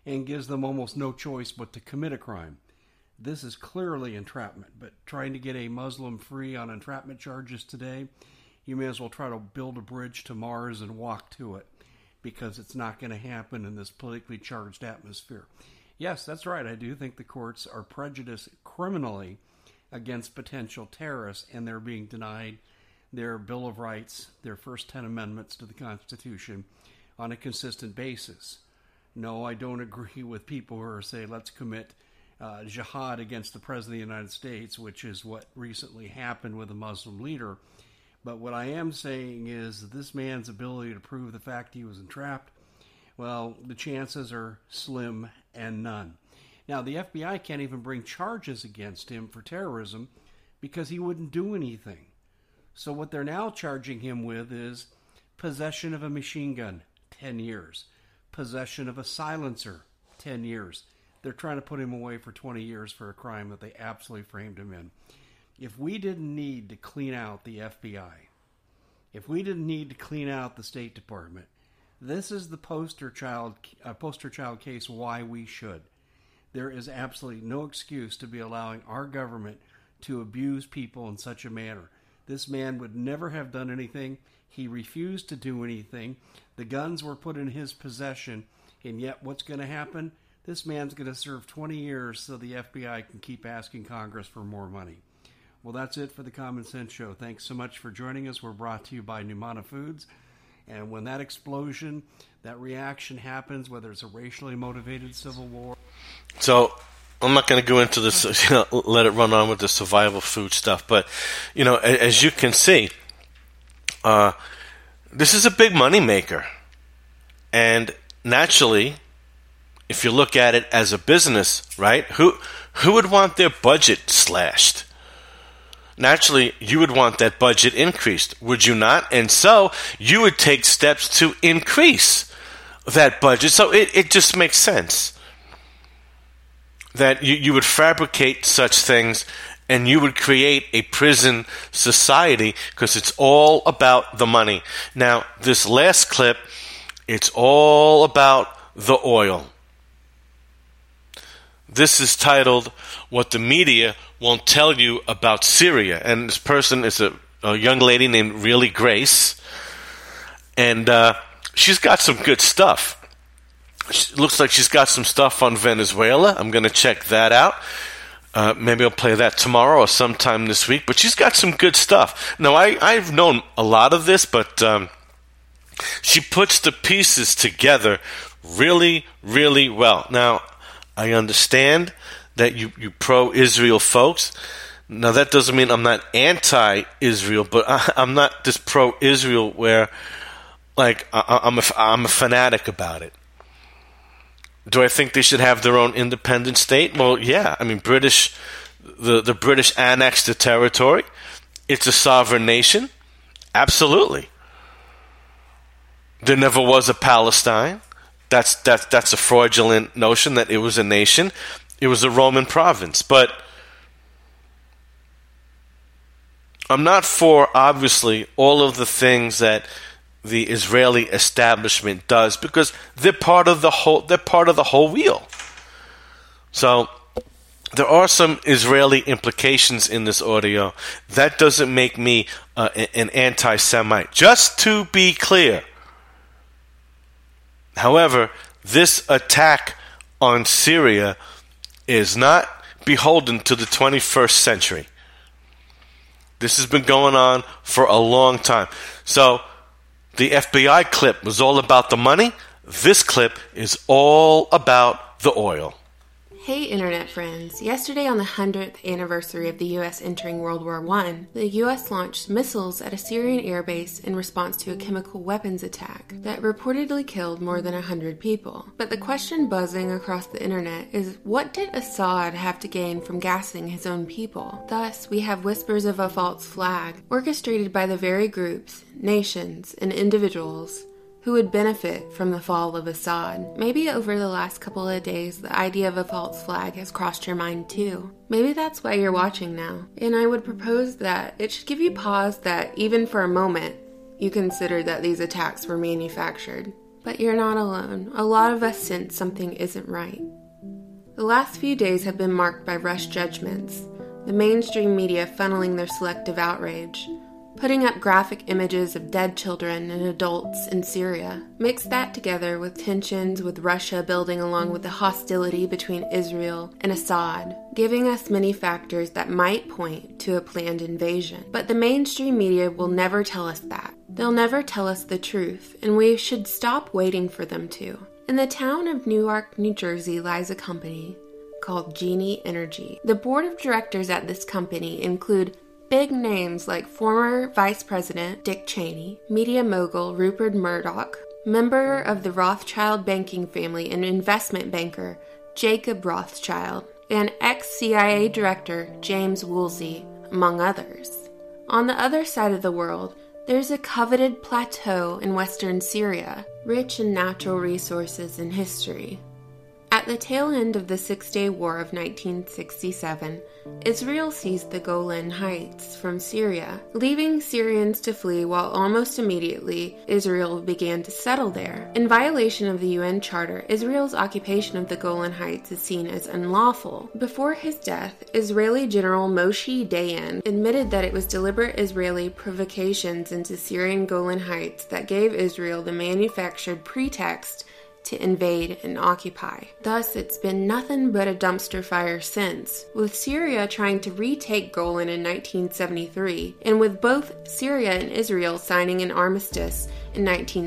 and gives them almost no choice but to commit a crime. This is clearly entrapment, but trying to get a Muslim free on entrapment charges today, you may as well try to build a bridge to Mars and walk to it, because it's not going to happen in this politically charged atmosphere. Yes, that's right. I do think the courts are prejudiced criminally against potential terrorists, and they're being denied their Bill of Rights, their first 10 amendments to the Constitution on a consistent basis. No, I don't agree with people who are saying, let's commit jihad against the President of the United States, which is what recently happened with a Muslim leader. But what I am saying is that this man's ability to prove the fact he was entrapped, well, the chances are slim and none. Now, the FBI can't even bring charges against him for terrorism because he wouldn't do anything. So what they're now charging him with is possession of a machine gun, 10 years. Possession of a silencer, 10 years. They're trying to put him away for 20 years for a crime that they absolutely framed him in. If we didn't need to clean out the FBI, if we didn't need to clean out the State Department, this is the poster child case why we should. There is absolutely no excuse to be allowing our government to abuse people in such a manner. This man would never have done anything. He refused to do anything. The guns were put in his possession, and yet what's going to happen? This man's going to serve 20 years so the FBI can keep asking Congress for more money. Well, that's it for the Common Sense Show. Thanks so much for joining us. We're brought to you by Numana Foods. And when that explosion, that reaction happens, whether it's a racially motivated civil war. So I'm not going to go into this, let it run on with the survival food stuff. But, as you can see, this is a big money maker. And naturally, if you look at it as a business, right, who would want their budget slashed? Naturally, you would want that budget increased, would you not? And so you would take steps to increase that budget. So it just makes sense that you would fabricate such things and you would create a prison society because it's all about the money. Now, this last clip, it's all about the oil. This is titled, What the Media Won't Tell You About Syria. And this person is a young lady named Really Grace. And she's got some good stuff. It looks like she's got some stuff on Venezuela. I'm going to check that out. Maybe I'll play that tomorrow or sometime this week. But she's got some good stuff. Now, I've known a lot of this, but she puts the pieces together really, really well. Now, I understand that you pro-Israel folks. Now, that doesn't mean I'm not anti-Israel, but I'm not this pro-Israel where, like, I'm a fanatic about it. Do I think they should have their own independent state? Well, yeah. I mean, the British annexed the territory. It's a sovereign nation. Absolutely. There never was a Palestine. That's a fraudulent notion that it was a nation. It was a Roman province. But I'm not for, obviously, all of the things that the Israeli establishment does because they're part of the whole wheel. So there are some Israeli implications in this audio. That doesn't make me an anti-Semite. Just to be clear. However, this attack on Syria is not beholden to the 21st century. This has been going on for a long time. So the FBI clip was all about the money. This clip is all about the oil. Hey Internet friends, yesterday on the 100th anniversary of the U.S. entering World War I, the U.S. launched missiles at a Syrian airbase in response to a chemical weapons attack that reportedly killed more than 100 people. But the question buzzing across the Internet is, what did Assad have to gain from gassing his own people? Thus, we have whispers of a false flag, orchestrated by the very groups, nations, and individuals who would benefit from the fall of Assad. Maybe over the last couple of days, the idea of a false flag has crossed your mind too. Maybe that's why you're watching now. And I would propose that it should give you pause that even for a moment, you consider that these attacks were manufactured. But you're not alone. A lot of us sense something isn't right. The last few days have been marked by rush judgments, the mainstream media funneling their selective outrage, putting up graphic images of dead children and adults in Syria. Mix that together with tensions with Russia building along with the hostility between Israel and Assad, giving us many factors that might point to a planned invasion. But the mainstream media will never tell us that. They'll never tell us the truth, and we should stop waiting for them to. In the town of Newark, New Jersey lies a company called Genie Energy. The board of directors at this company include big names like former Vice President Dick Cheney, media mogul Rupert Murdoch, member of the Rothschild banking family and investment banker Jacob Rothschild, and ex-CIA director James Woolsey, among others. On the other side of the world, there's a coveted plateau in western Syria, rich in natural resources and history. At the tail end of the Six-Day War of 1967, Israel seized the Golan Heights from Syria, leaving Syrians to flee while almost immediately Israel began to settle there. In violation of the UN Charter, Israel's occupation of the Golan Heights is seen as unlawful. Before his death, Israeli General Moshe Dayan admitted that it was deliberate Israeli provocations into Syrian Golan Heights that gave Israel the manufactured pretext to invade and occupy. Thus, it's been nothing but a dumpster fire since, with Syria trying to retake Golan in 1973, and with both Syria and Israel signing an armistice in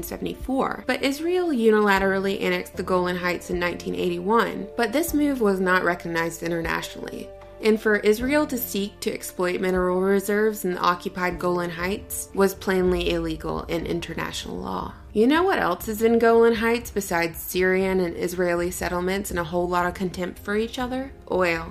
1974. But Israel unilaterally annexed the Golan Heights in 1981, but this move was not recognized internationally. And for Israel to seek to exploit mineral reserves in the occupied Golan Heights was plainly illegal in international law. You know what else is in Golan Heights besides Syrian and Israeli settlements and a whole lot of contempt for each other? Oil.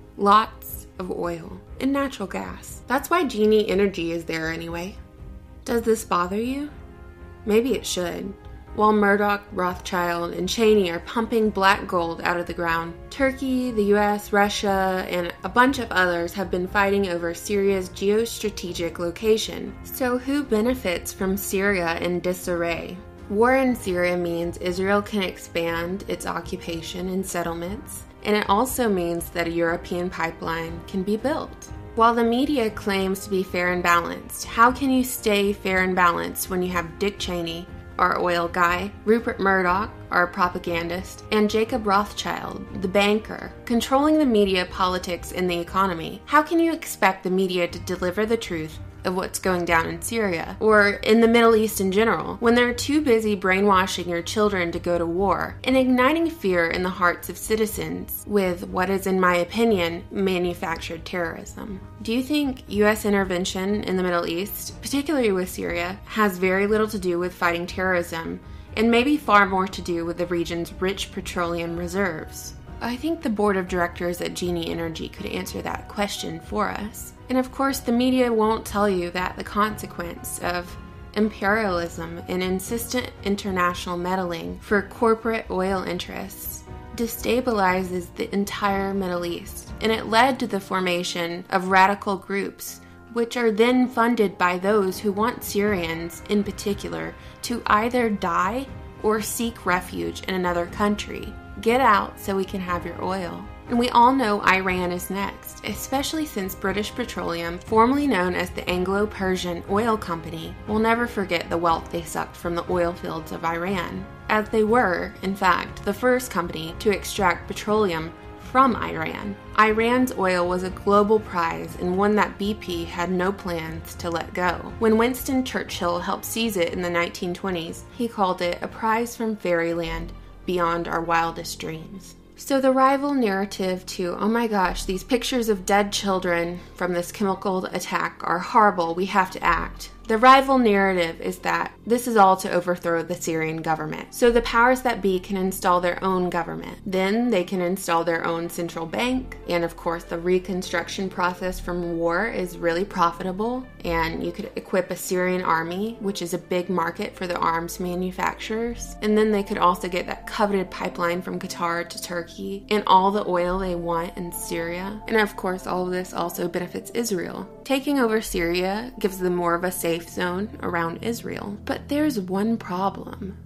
Lots of oil. And natural gas. That's why Genie Energy is there anyway. Does this bother you? Maybe it should. While Murdoch, Rothschild, and Cheney are pumping black gold out of the ground, Turkey, the US, Russia, and a bunch of others have been fighting over Syria's geostrategic location. So who benefits from Syria in disarray? War in Syria means Israel can expand its occupation and settlements, and it also means that a European pipeline can be built. While the media claims to be fair and balanced, how can you stay fair and balanced when you have Dick Cheney, our oil guy, Rupert Murdoch, our propagandist, and Jacob Rothschild, the banker, controlling the media, politics, and the economy? How can you expect the media to deliver the truth of what's going down in Syria, or in the Middle East in general, when they're too busy brainwashing your children to go to war and igniting fear in the hearts of citizens with what is, in my opinion, manufactured terrorism? Do you think U.S. intervention in the Middle East, particularly with Syria, has very little to do with fighting terrorism, and maybe far more to do with the region's rich petroleum reserves? I think the board of directors at Genie Energy could answer that question for us. And of course, the media won't tell you that the consequence of imperialism and insistent international meddling for corporate oil interests destabilizes the entire Middle East, and it led to the formation of radical groups, which are then funded by those who want Syrians, in particular, to either die or seek refuge in another country. Get out so we can have your oil. And we all know Iran is next, especially since British Petroleum, formerly known as the Anglo-Persian Oil Company, will never forget the wealth they sucked from the oil fields of Iran, as they were, in fact, the first company to extract petroleum from Iran. Iran's oil was a global prize and one that BP had no plans to let go. When Winston Churchill helped seize it in the 1920s, he called it a prize from fairyland beyond our wildest dreams. So the rival narrative to, oh my gosh, these pictures of dead children from this chemical attack are horrible, we have to act. The rival narrative is that this is all to overthrow the Syrian government, so the powers that be can install their own government. Then they can install their own central bank, and of course the reconstruction process from war is really profitable, and you could equip a Syrian army, which is a big market for the arms manufacturers, and then they could also get that coveted pipeline from Qatar to Turkey, and all the oil they want in Syria. And of course all of this also benefits Israel. Taking over Syria gives them more of a safe zone around Israel. But there's one problem.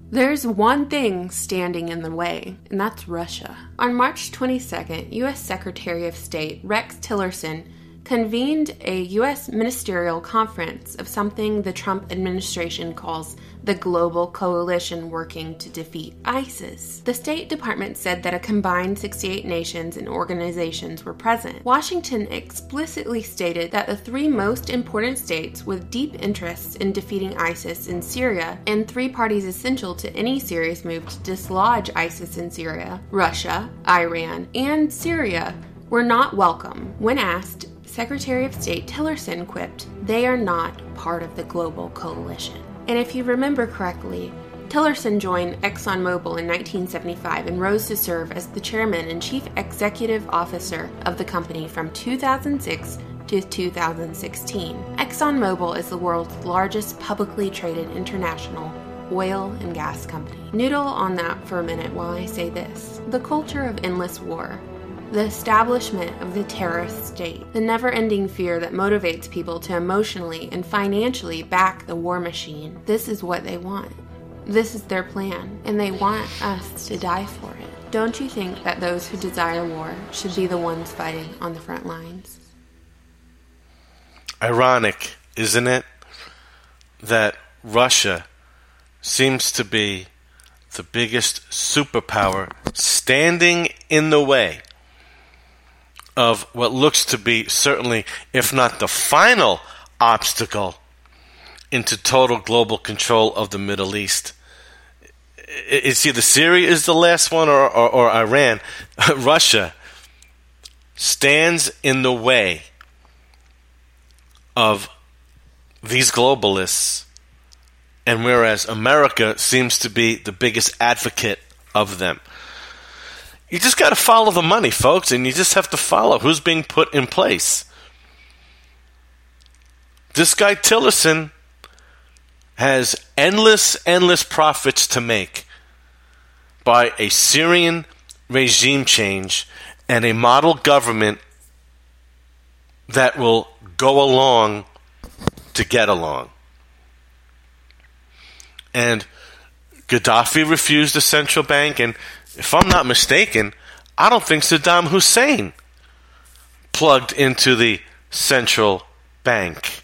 There's one thing standing in the way, and that's Russia. On March 22nd, U.S. Secretary of State Rex Tillerson convened a U.S. ministerial conference of something the Trump administration calls the Global Coalition Working to Defeat ISIS. The State Department said that a combined 68 nations and organizations were present. Washington explicitly stated that the three most important states with deep interests in defeating ISIS in Syria and three parties essential to any serious move to dislodge ISIS in Syria, Russia, Iran, and Syria, were not welcome. When asked, Secretary of State Tillerson quipped, "They are not part of the global coalition." And if you remember correctly, Tillerson joined ExxonMobil in 1975 and rose to serve as the chairman and chief executive officer of the company from 2006 to 2016. ExxonMobil is the world's largest publicly traded international oil and gas company. Noodle on that for a minute while I say this. The culture of endless war, the establishment of the terrorist state, the never-ending fear that motivates people to emotionally and financially back the war machine. This is what they want. This is their plan, and they want us to die for it. Don't you think that those who desire war should be the ones fighting on the front lines? Ironic, isn't it, that Russia seems to be the biggest superpower standing in the way of what looks to be certainly, if not the final obstacle into total global control of the Middle East. It's either Syria is the last one or Iran. Russia stands in the way of these globalists, and whereas America seems to be the biggest advocate of them. You just got to follow the money, folks, and you just have to follow who's being put in place. This guy Tillerson has endless profits to make by a Syrian regime change and a model government that will go along to get along. And Gaddafi refused a central bank, and if I'm not mistaken, I don't think Saddam Hussein plugged into the central bank.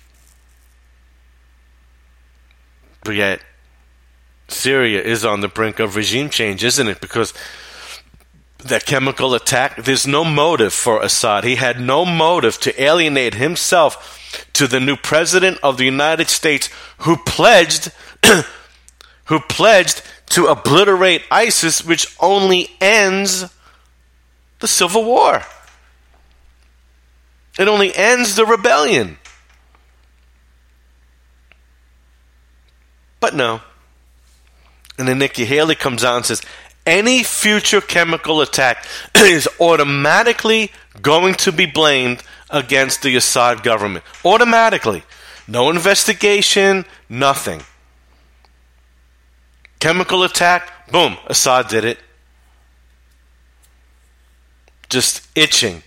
But yet, Syria is on the brink of regime change, isn't it? Because that chemical attack, there's no motive for Assad. He had no motive to alienate himself to the new president of the United States who pledged to obliterate ISIS, which only ends the civil war. It only ends the rebellion. But no. And then Nikki Haley comes out and says, any future chemical attack is automatically going to be blamed against the Assad government. Automatically. No investigation, nothing. Chemical attack, boom, Assad did it. Just itching.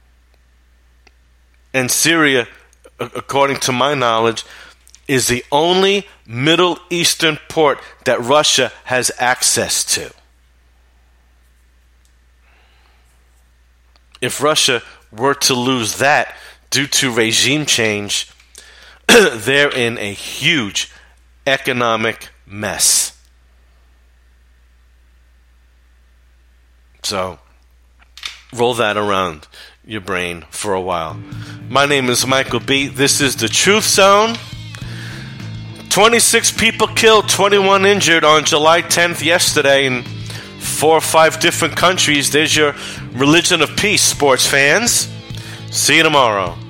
And Syria, according to my knowledge, is the only Middle Eastern port that Russia has access to. If Russia were to lose that due to regime change, they're in a huge economic mess. So, roll that around your brain for a while. My name is Michael B. This is the Truth Zone. 26 people killed, 21 injured on July 10th yesterday in 4 or 5 different countries. There's your religion of peace, sports fans. See you tomorrow.